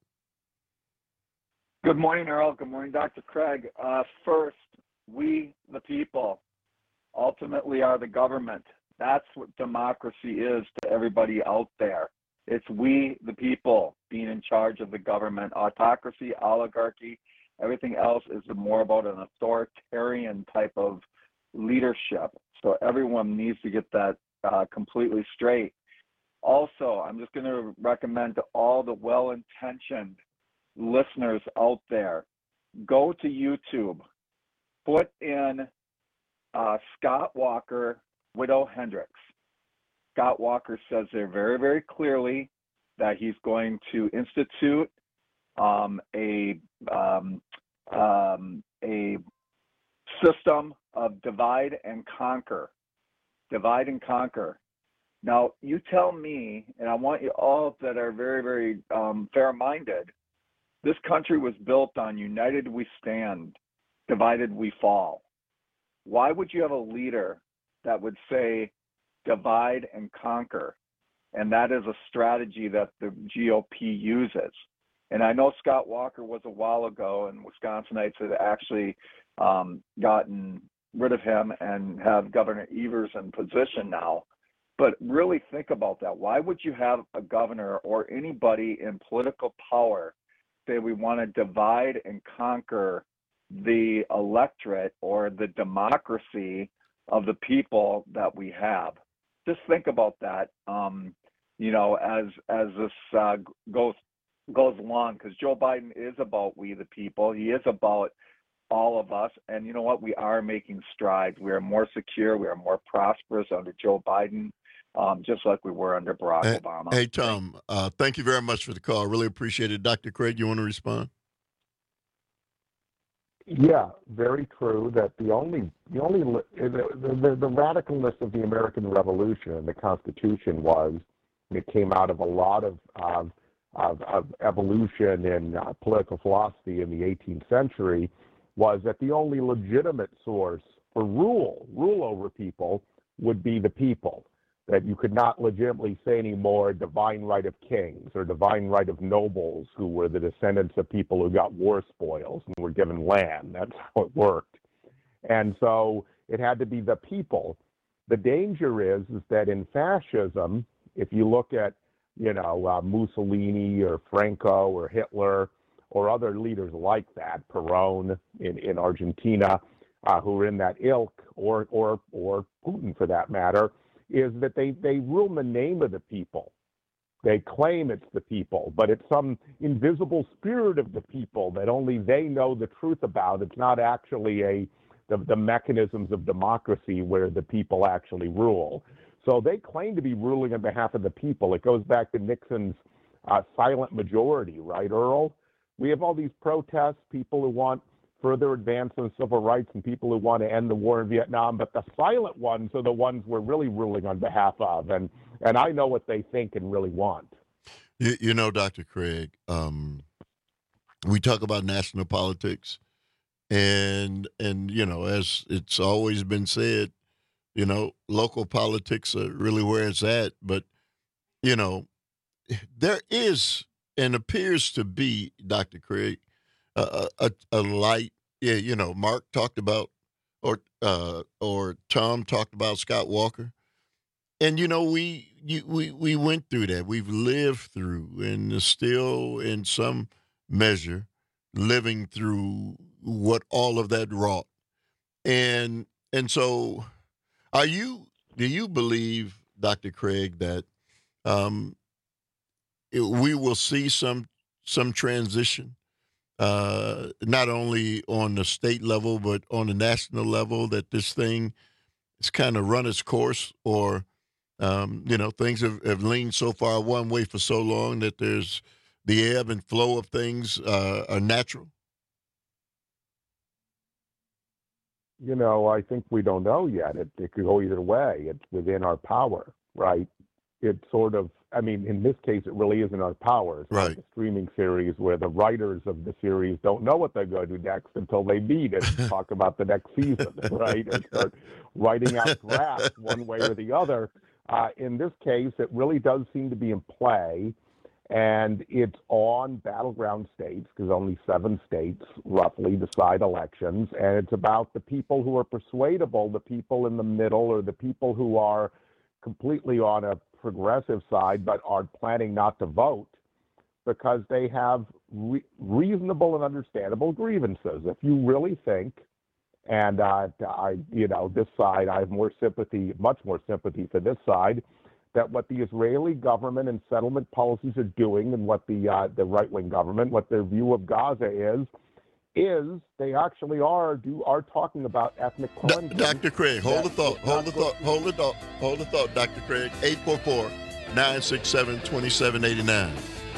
Good morning, Earl. Good morning, Dr. Craig. First, we, the people, ultimately are the government. That's what democracy is to everybody out there. It's we, the people, being in charge of the government. Autocracy, oligarchy, everything else is more about an authoritarian type of leadership. So everyone needs to get that completely straight. Also, I'm just going to recommend to all the well-intentioned listeners out there, go to YouTube, put in Scott Walker, Widow Hendricks. Scott Walker says there very, very clearly that he's going to institute a system of divide and conquer. Divide and conquer. Now, you tell me, and I want you all that are very, very fair-minded, this country was built on united we stand, divided we fall. Why would you have a leader that would say divide and conquer? And that is a strategy that the GOP uses. And I know Scott Walker was a while ago, and Wisconsinites had actually gotten rid of him and have Governor Evers in position now. But really think about that. Why would you have a governor or anybody in political power say we want to divide and conquer the electorate or the democracy of the people that we have? Just think about that, you know, as this goes goes along, because Joe Biden is about we the people. He is about all of us. And you know what? We are making strides. We are more secure. We are more prosperous under Joe Biden, just like we were under Barack Obama. Hey, Tom, thank you very much for the call. Really appreciate it. Dr. Craig, you want to respond? Yeah, very true. That the radicalness of the American Revolution and the Constitution was, it came out of a lot of evolution in political philosophy in the 18th century, was that the only legitimate source for rule over people would be the people. That you could not legitimately say anymore divine right of kings or divine right of nobles who were the descendants of people who got war spoils and were given land. That's how it worked. And so it had to be the people. The danger is that in fascism, if you look at, Mussolini or Franco or Hitler or other leaders like that, Perón in Argentina, who are in that ilk, or Putin for that matter, is that they rule in the name of the people. They claim it's the people, but it's some invisible spirit of the people that only they know the truth about. It's not actually the mechanisms of democracy where the people actually rule. So they claim to be ruling on behalf of the people. It goes back to Nixon's silent majority, right, Earl? We have all these protests, people who want further advancement of civil rights and people who want to end the war in Vietnam, but the silent ones are the ones we're really ruling on behalf of, and I know what they think and really want. You know, Dr. Craig, we talk about national politics, and as it's always been said, local politics are really where it's at, but, there is and appears to be, Dr. Craig, a light. Yeah, Mark talked about, or Tom talked about Scott Walker, and we went through that. We've lived through, and are still in some measure living through what all of that wrought. And so, do you believe, Dr. Craig, that we will see some transition? Not only on the state level, but on the national level, that this thing has kind of run its course, or, things have leaned so far one way for so long that there's the ebb and flow of things are natural? I think we don't know yet. It could go either way. It's within our power, right? It's sort of, in this case, it really isn't our power. It's like a streaming series where the writers of the series don't know what they're going to do next until they meet and talk about the next season, right? Or start writing out drafts one way or the other. In this case, it really does seem to be in play, and it's on battleground states, because only 7 states roughly decide elections, and it's about the people who are persuadable, the people in the middle, or the people who are completely on a progressive side but are planning not to vote because they have reasonable and understandable grievances. If you really think, and this side, I have more sympathy, much more sympathy for this side, that what the Israeli government and settlement policies are doing, and what the right-wing government, what their view of Gaza is they actually are talking about ethnic cleansing. Dr. Craig, hold the thought, Dr. Craig. 844-967-2789.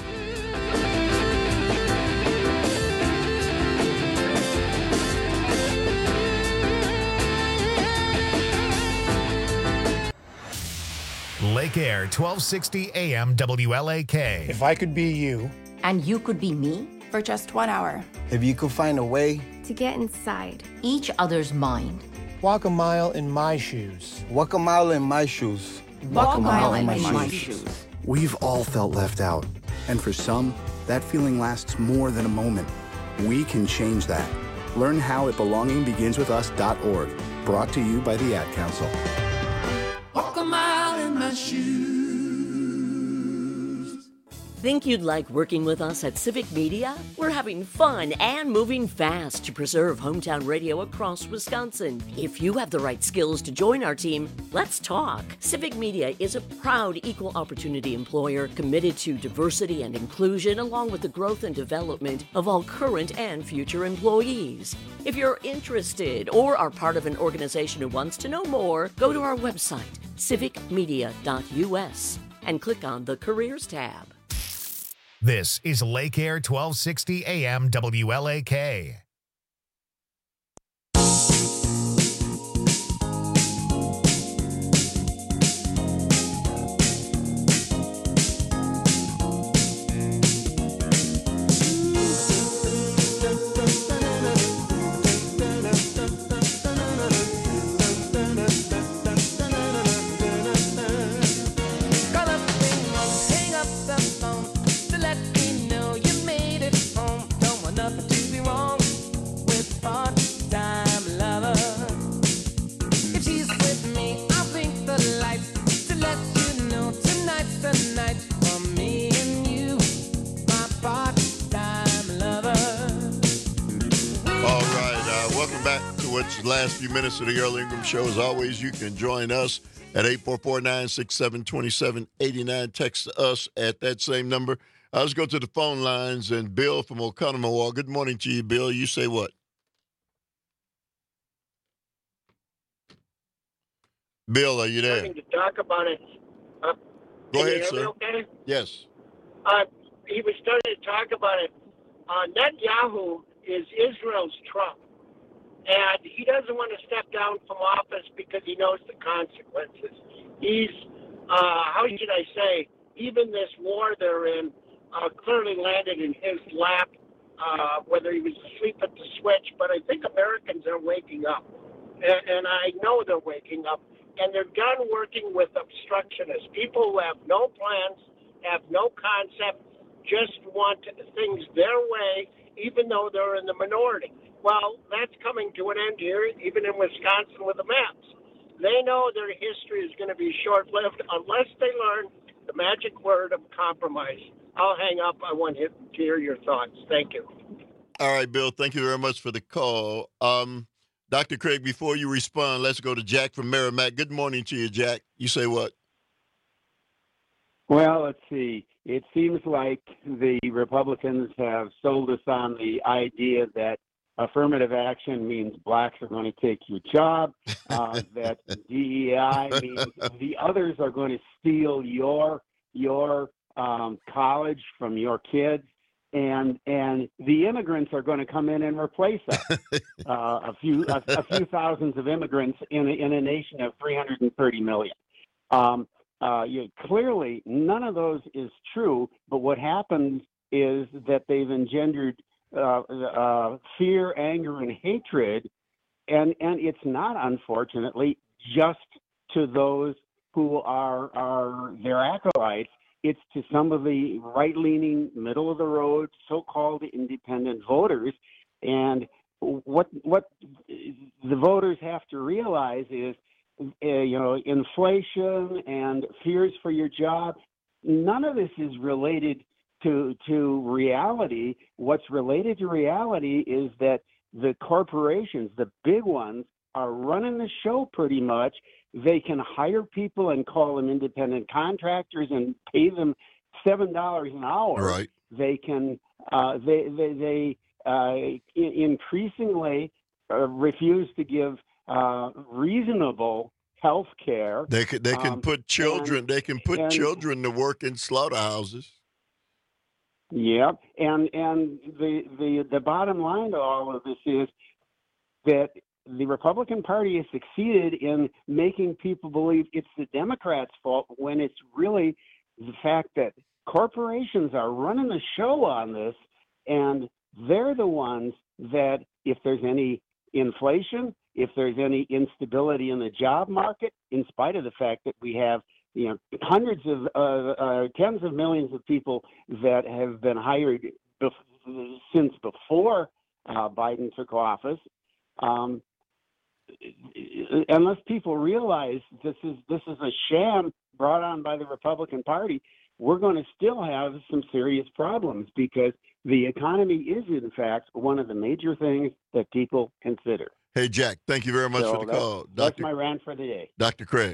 Lake Air, 1260 AM WLAK. If I could be you. And you could be me? For just 1 hour. If you could find a way to get inside each other's mind. Walk a mile in my shoes. Walk a mile in my shoes. Walk a mile in my shoes. We've all felt left out. And for some, that feeling lasts more than a moment. We can change that. Learn how at belongingbeginswithus.org. Brought to you by the Ad Council. Walk a mile in my shoes. Think you'd like working with us at Civic Media? We're having fun and moving fast to preserve hometown radio across Wisconsin. If you have the right skills to join our team, let's talk. Civic Media is a proud equal opportunity employer committed to diversity and inclusion, along with the growth and development of all current and future employees. If you're interested or are part of an organization who wants to know more, go to our website, civicmedia.us, and click on the Careers tab. This is Lake Air 1260 AM WLAK. The last few minutes of the Earl Ingram Show. As always, you can join us at 844-967-2789. Text us at that same number. Let's go to the phone lines. And Bill from Oconomowoc. Good morning to you, Bill. You say what? Bill, are you there? To talk about it. Go ahead, sir. Okay? Yes. He was starting to talk about it. Netanyahu is Israel's Trump. And he doesn't want to step down from office because he knows the consequences. He's, how should I say, even this war they're in clearly landed in his lap, whether he was asleep at the switch. But I think Americans are waking up. And I know they're waking up. And they're done working with obstructionists, people who have no plans, have no concept, just want things their way, even though they're in the minority. Well, that's coming to an end here, even in Wisconsin with the maps. They know their history is going to be short-lived unless they learn the magic word of compromise. I'll hang up. I want to hear your thoughts. Thank you. All right, Bill. Thank you very much for the call. Dr. Craig, before you respond, let's go to Jack from Merrimack. Good morning to you, Jack. You say what? Well, let's see. It seems like the Republicans have sold us on the idea that affirmative action means blacks are going to take your job, that DEI means the others are going to steal your college from your kids, and the immigrants are going to come in and replace us. a few thousands of immigrants in a nation of 330 million. Clearly, none of those is true, but what happens is that they've engendered fear, anger, and hatred, and it's not, unfortunately, just to those who are their acolytes. It's to some of the right-leaning, middle-of-the-road, so-called independent voters. And what the voters have to realize is, inflation and fears for your job, none of this is related to reality. What's related to reality is that the corporations, the big ones, are running the show pretty much. They can hire people and call them independent contractors and pay them $7 an hour. Right. They can they increasingly refuse to give reasonable health care. They can put children children to work in slaughterhouses. Yeah, and the bottom line to all of this is that the Republican Party has succeeded in making people believe it's the Democrats' fault when it's really the fact that corporations are running the show on this, and they're the ones that, if there's any inflation, if there's any instability in the job market, in spite of the fact that we have hundreds of tens of millions of people that have been hired since before Biden took office. Unless people realize this is a sham brought on by the Republican Party, we're going to still have some serious problems because the economy is, in fact, one of the major things that people consider. Hey, Jack, thank you very much for the call. That's my rant for the day. Dr. Craig.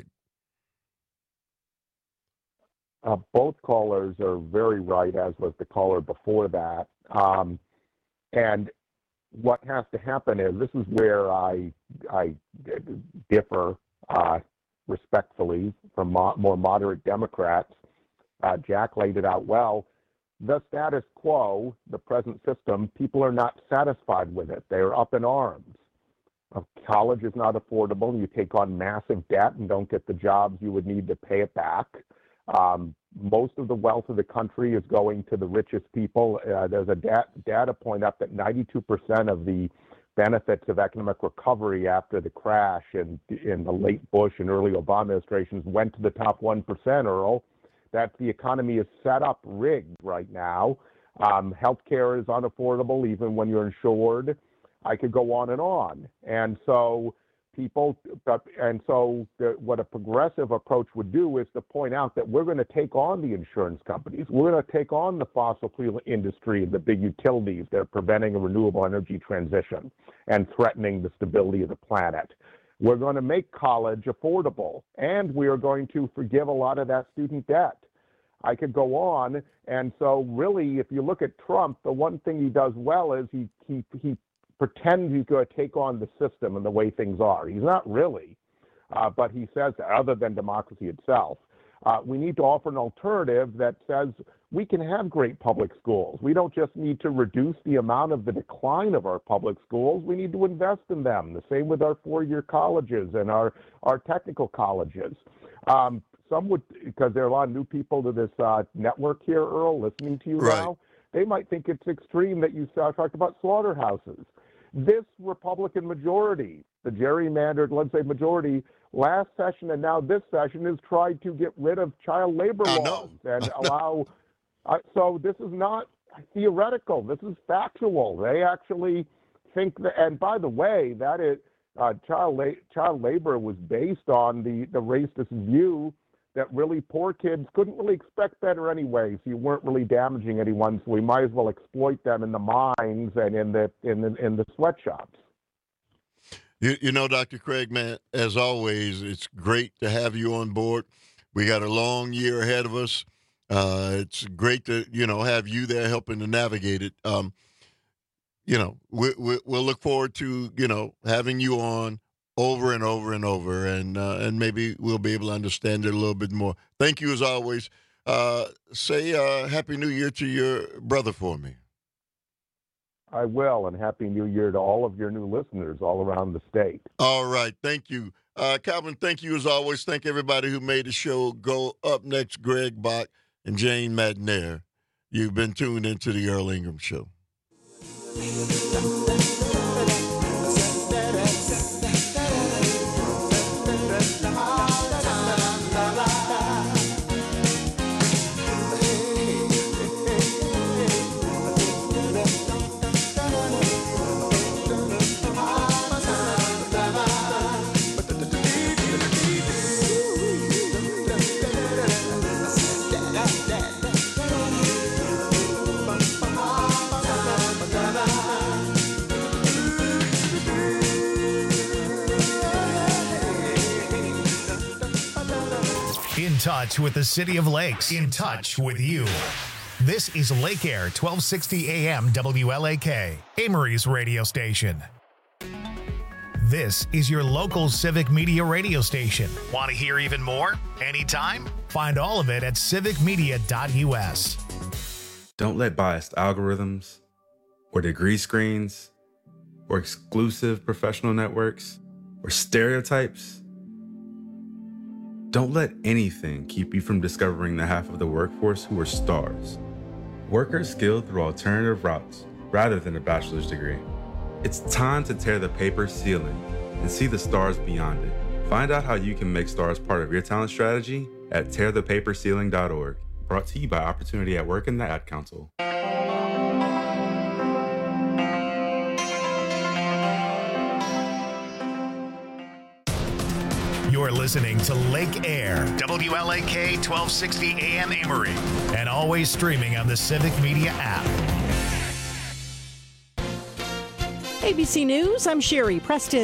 Both callers are very right, as was the caller before that. And what has to happen is, this is where I differ respectfully from more moderate Democrats. Jack laid it out well. The status quo, the present system, people are not satisfied with it. They're up in arms. College is not affordable. You take on massive debt and don't get the jobs you would need to pay it back. Most of the wealth of the country is going to the richest people. There's a data point up that 92% of the benefits of economic recovery after the crash in the late Bush and early Obama administrations went to the top 1%, Earl. That the economy is set up rigged right now. Healthcare is unaffordable even when you're insured. I could go on. And so what a progressive approach would do is to point out that we're going to take on the insurance companies. We're going to take on the fossil fuel industry and the big utilities that are preventing a renewable energy transition and threatening the stability of the planet. We're going to make college affordable, and we are going to forgive a lot of that student debt. I could go on. And so really, if you look at Trump, the one thing he does well is he pretends he's going to take on the system and the way things are. He's not really, but he says that, other than democracy itself. We need to offer an alternative that says we can have great public schools. We don't just need to reduce the amount of the decline of our public schools. We need to invest in them. The same with our four-year colleges and our technical colleges. Some would, because there are a lot of new people to this network here, Earl, listening to you now, they might think it's extreme that you talked about slaughterhouses. This Republican majority, the gerrymandered, let's say, majority, last session and now this session has tried to get rid of child labor laws and allow. So this is not theoretical. This is factual. They actually think that, and by the way, that is child labor was based on the racist view that really poor kids couldn't really expect better anyway, so you weren't really damaging anyone, so we might as well exploit them in the mines and in the sweatshops. You know, Dr. Craig, man, as always, it's great to have you on board. We got a long year ahead of us. It's great to, have you there helping to navigate it. We'll look forward to, having you on over and over and over, and maybe we'll be able to understand it a little bit more. Thank you as always. Say Happy New Year to your brother for me. I will, and Happy New Year to all of your new listeners all around the state. All right, thank you. Calvin, thank you as always. Thank everybody who made the show go. Up next, Greg Bach and Jane Madnair. You've been tuned into the Earl Ingram Show. In touch with the City of Lakes. In touch with you. This is Lake Air 1260 AM WLAK, Amory's radio station. This is your local civic media radio station. Want to hear even more? Anytime? Find all of it at civicmedia.us. Don't let biased algorithms or degree screens or exclusive professional networks or stereotypes. Don't let anything keep you from discovering the half of the workforce who are stars. Workers skilled through alternative routes rather than a bachelor's degree. It's time to tear the paper ceiling and see the stars beyond it. Find out how you can make stars part of your talent strategy at tearthepaperceiling.org. Brought to you by Opportunity at Work and the Ad Council. You're listening to Lake Air, WLAK 1260 AM Amory, and always streaming on the Civic Media app. ABC News, I'm Sherry Preston.